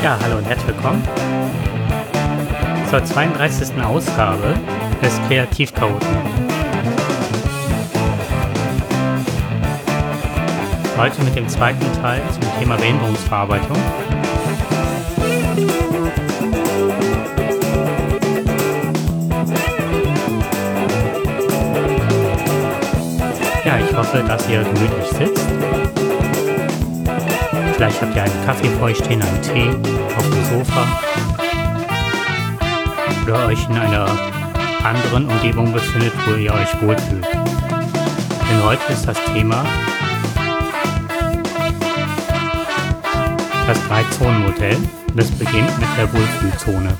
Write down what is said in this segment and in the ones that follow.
Ja, hallo und herzlich willkommen zur 32. Ausgabe des Kreativchaoten. Heute mit dem zweiten Teil zum Thema Behinderungsverarbeitung. Ja, ich hoffe, dass ihr gemütlich sitzt. Vielleicht habt ihr einen Kaffee vor euch stehen, einen Tee auf dem Sofa oder euch in einer anderen Umgebung befindet, wo ihr euch wohlfühlt. Denn heute ist das Thema das 3-Zonen-Modell. Das beginnt mit der Wohlfühlzone.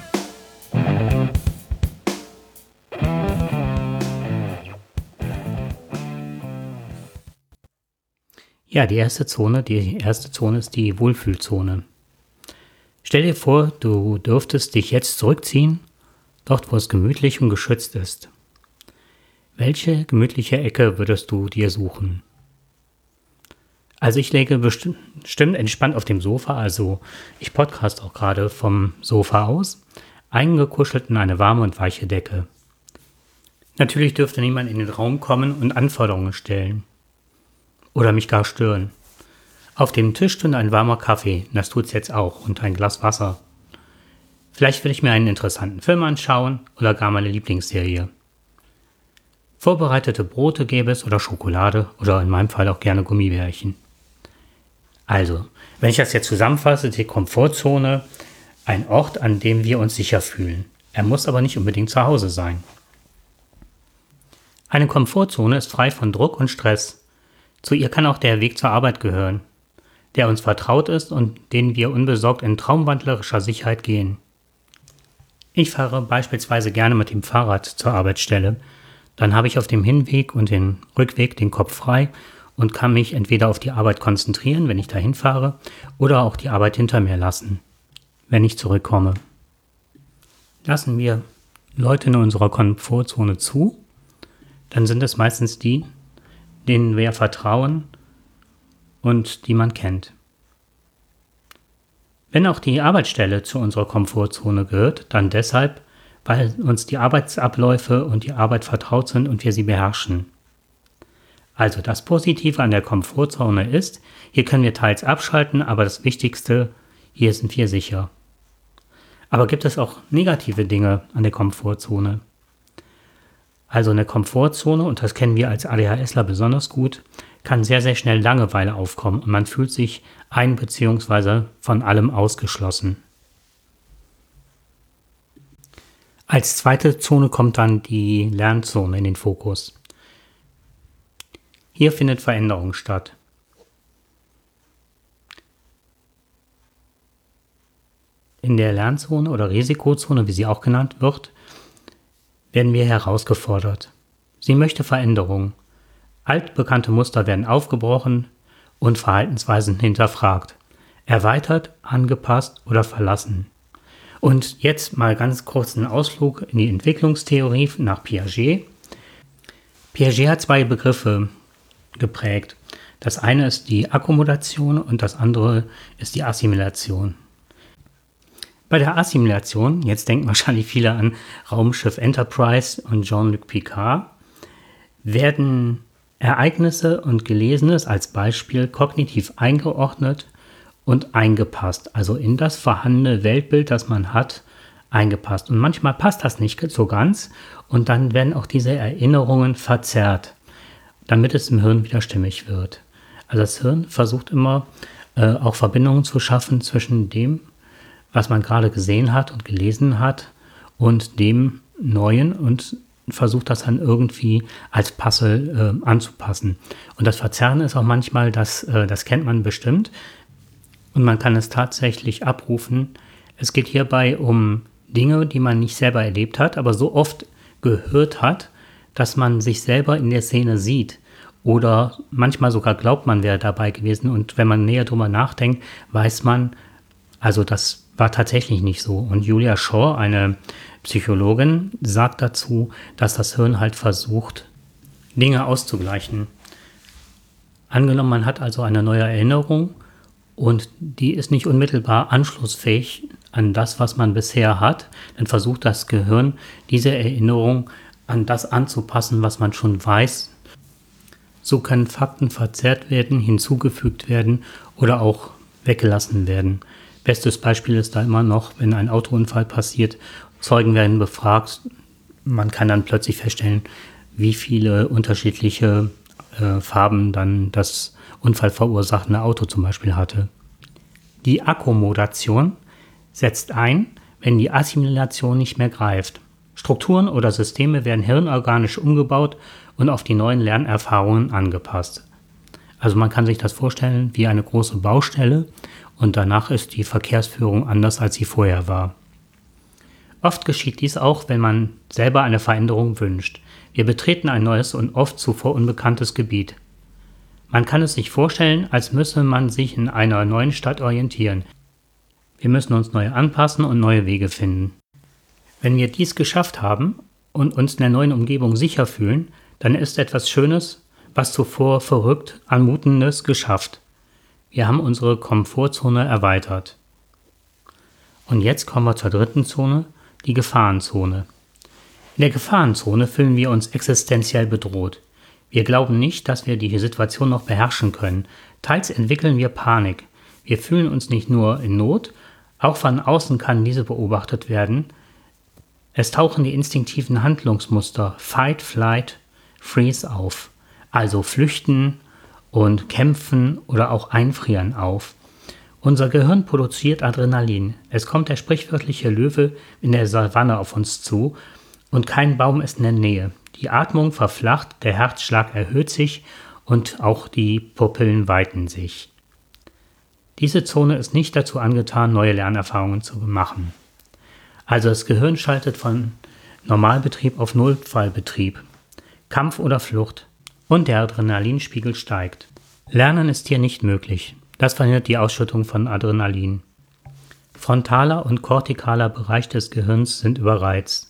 Ja, die erste Zone ist die Wohlfühlzone. Stell dir vor, du dürftest dich jetzt zurückziehen, dort wo es gemütlich und geschützt ist. Welche gemütliche Ecke würdest du dir suchen? Also ich lege bestimmt entspannt auf dem Sofa, also ich podcast auch gerade vom Sofa aus, eingekuschelt in eine warme und weiche Decke. Natürlich dürfte niemand in den Raum kommen und Anforderungen stellen. Oder mich gar stören. Auf dem Tisch stünde ein warmer Kaffee, das tut's jetzt auch, und ein Glas Wasser. Vielleicht will ich mir einen interessanten Film anschauen oder gar meine Lieblingsserie. Vorbereitete Brote gäbe es oder Schokolade oder in meinem Fall auch gerne Gummibärchen. Also, wenn ich das jetzt zusammenfasse, die Komfortzone, ein Ort, an dem wir uns sicher fühlen. Er muss aber nicht unbedingt zu Hause sein. Eine Komfortzone ist frei von Druck und Stress. Zu ihr kann auch der Weg zur Arbeit gehören, der uns vertraut ist und den wir unbesorgt in traumwandlerischer Sicherheit gehen. Ich fahre beispielsweise gerne mit dem Fahrrad zur Arbeitsstelle. Dann habe ich auf dem Hinweg und dem Rückweg den Kopf frei und kann mich entweder auf die Arbeit konzentrieren, wenn ich dahin fahre, oder auch die Arbeit hinter mir lassen, wenn ich zurückkomme. Lassen wir Leute in unserer Komfortzone zu, dann sind es meistens die, denen wir vertrauen und die man kennt. Wenn auch die Arbeitsstelle zu unserer Komfortzone gehört, dann deshalb, weil uns die Arbeitsabläufe und die Arbeit vertraut sind und wir sie beherrschen. Also das Positive an der Komfortzone ist, hier können wir teils abschalten, aber das Wichtigste, hier sind wir sicher. Aber gibt es auch negative Dinge an der Komfortzone? Also eine Komfortzone, und das kennen wir als ADHSler besonders gut, kann sehr, sehr schnell Langeweile aufkommen und man fühlt sich bzw. von allem ausgeschlossen. Als zweite Zone kommt dann die Lernzone in den Fokus. Hier findet Veränderung statt. In der Lernzone oder Risikozone, wie sie auch genannt wird, werden wir herausgefordert. Sie möchte Veränderung. Altbekannte Muster werden aufgebrochen und Verhaltensweisen hinterfragt, erweitert, angepasst oder verlassen. Und jetzt mal ganz kurz einen Ausflug in die Entwicklungstheorie nach Piaget. Piaget hat zwei Begriffe geprägt. Das eine ist die Akkommodation und das andere ist die Assimilation. Bei der Assimilation, jetzt denken wahrscheinlich viele an Raumschiff Enterprise und Jean-Luc Picard, werden Ereignisse und Gelesenes als Beispiel kognitiv eingeordnet und eingepasst, also in das vorhandene Weltbild, das man hat, eingepasst. Und manchmal passt das nicht so ganz und dann werden auch diese Erinnerungen verzerrt, damit es im Hirn wieder stimmig wird. Also das Hirn versucht immer auch Verbindungen zu schaffen zwischen dem, was man gerade gesehen hat und gelesen hat und dem Neuen und versucht das dann irgendwie als Puzzle anzupassen. Und das Verzerren ist auch manchmal, das kennt man bestimmt und man kann es tatsächlich abrufen. Es geht hierbei um Dinge, die man nicht selber erlebt hat, aber so oft gehört hat, dass man sich selber in der Szene sieht. Oder manchmal sogar glaubt man, wäre dabei gewesen. Und wenn man näher drüber nachdenkt, weiß man, also das war tatsächlich nicht so. Und Julia Shaw, eine Psychologin, sagt dazu, dass das Hirn halt versucht, Dinge auszugleichen. Angenommen, man hat also eine neue Erinnerung und die ist nicht unmittelbar anschlussfähig an das, was man bisher hat, dann versucht das Gehirn, diese Erinnerung an das anzupassen, was man schon weiß. So können Fakten verzerrt werden, hinzugefügt werden oder auch weggelassen werden. Bestes Beispiel ist da immer noch, wenn ein Autounfall passiert, Zeugen werden befragt, man kann dann plötzlich feststellen, wie viele unterschiedliche Farben dann das unfallverursachende Auto zum Beispiel hatte. Die Akkommodation setzt ein, wenn die Assimilation nicht mehr greift. Strukturen oder Systeme werden hirnorganisch umgebaut und auf die neuen Lernerfahrungen angepasst. Also man kann sich das vorstellen wie eine große Baustelle und danach ist die Verkehrsführung anders, als sie vorher war. Oft geschieht dies auch, wenn man selber eine Veränderung wünscht. Wir betreten ein neues und oft zuvor unbekanntes Gebiet. Man kann es sich vorstellen, als müsse man sich in einer neuen Stadt orientieren. Wir müssen uns neu anpassen und neue Wege finden. Wenn wir dies geschafft haben und uns in der neuen Umgebung sicher fühlen, dann ist etwas Schönes, was zuvor verrückt, Anmutendes geschafft. Wir haben unsere Komfortzone erweitert. Und jetzt kommen wir zur dritten Zone, die Gefahrenzone. In der Gefahrenzone fühlen wir uns existenziell bedroht. Wir glauben nicht, dass wir die Situation noch beherrschen können. Teils entwickeln wir Panik. Wir fühlen uns nicht nur in Not, auch von außen kann diese beobachtet werden. Es tauchen die instinktiven Handlungsmuster Fight, Flight, Freeze auf, also flüchten und kämpfen oder auch einfrieren auf. Unser Gehirn produziert Adrenalin. Es kommt der sprichwörtliche Löwe in der Savanne auf uns zu und kein Baum ist in der Nähe. Die Atmung verflacht, der Herzschlag erhöht sich und auch die Pupillen weiten sich. Diese Zone ist nicht dazu angetan, neue Lernerfahrungen zu machen. Also das Gehirn schaltet von Normalbetrieb auf Notfallbetrieb, Kampf oder Flucht und der Adrenalinspiegel steigt. Lernen ist hier nicht möglich. Das verhindert die Ausschüttung von Adrenalin. Frontaler und kortikaler Bereich des Gehirns sind überreizt.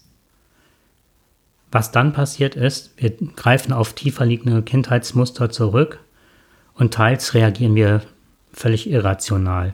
Was dann passiert ist, wir greifen auf tiefer liegende Kindheitsmuster zurück und teils reagieren wir völlig irrational.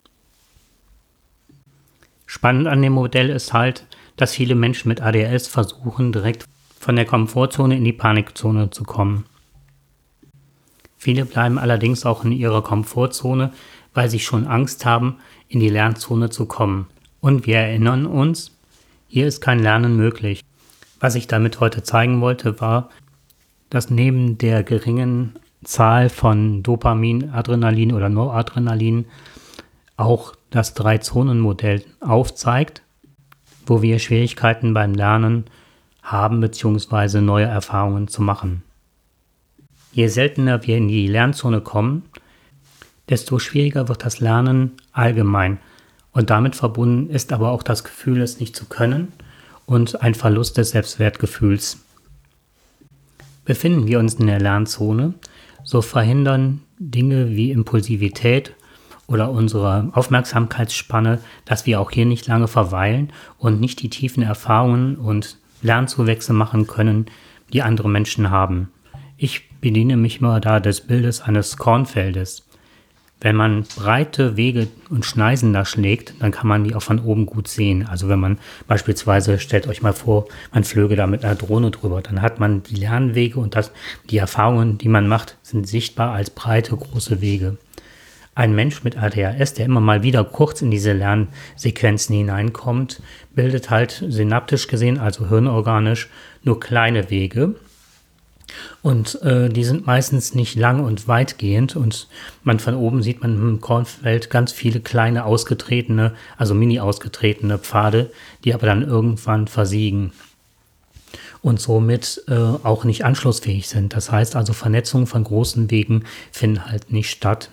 Spannend an dem Modell ist halt, dass viele Menschen mit ADHS versuchen, direkt von der Komfortzone in die Panikzone zu kommen. Viele bleiben allerdings auch in ihrer Komfortzone, weil sie schon Angst haben, in die Lernzone zu kommen. Und wir erinnern uns, hier ist kein Lernen möglich. Was ich damit heute zeigen wollte, war, dass neben der geringen Zahl von Dopamin, Adrenalin oder Noradrenalin auch das 3-Zonen-Modell aufzeigt, wo wir Schwierigkeiten beim Lernen haben bzw. neue Erfahrungen zu machen. Je seltener wir in die Lernzone kommen, desto schwieriger wird das Lernen allgemein und damit verbunden ist aber auch das Gefühl, es nicht zu können und ein Verlust des Selbstwertgefühls. Befinden wir uns in der Lernzone, so verhindern Dinge wie Impulsivität oder unsere Aufmerksamkeitsspanne, dass wir auch hier nicht lange verweilen und nicht die tiefen Erfahrungen und Lernzuwächse machen können, die andere Menschen haben. Ich bediene mich mal da des Bildes eines Kornfeldes. Wenn man breite Wege und Schneisen da schlägt, dann kann man die auch von oben gut sehen. Also wenn man beispielsweise, stellt euch mal vor, man flöge da mit einer Drohne drüber, dann hat man die Lernwege und die Erfahrungen, die man macht, sind sichtbar als breite, große Wege. Ein Mensch mit ADHS, der immer mal wieder kurz in diese Lernsequenzen hineinkommt, bildet halt synaptisch gesehen, also hirnorganisch, nur kleine Wege. Und die sind meistens nicht lang und weitgehend und von oben sieht man im Kornfeld ganz viele kleine ausgetretene, also mini ausgetretene Pfade, die aber dann irgendwann versiegen und somit auch nicht anschlussfähig sind. Das heißt also, Vernetzung von großen Wegen finden halt nicht statt.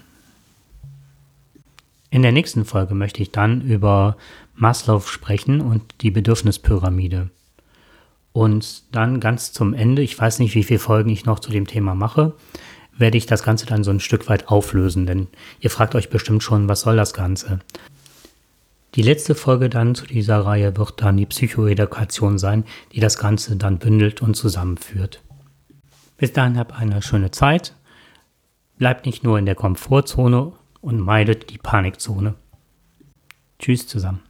In der nächsten Folge möchte ich dann über Maslow sprechen und die Bedürfnispyramide. Und dann ganz zum Ende, ich weiß nicht, wie viele Folgen ich noch zu dem Thema mache, werde ich das Ganze dann so ein Stück weit auflösen, denn ihr fragt euch bestimmt schon, was soll das Ganze? Die letzte Folge dann zu dieser Reihe wird dann die Psychoedukation sein, die das Ganze dann bündelt und zusammenführt. Bis dahin habt eine schöne Zeit, bleibt nicht nur in der Komfortzone, und meidet die Panikzone. Tschüss zusammen.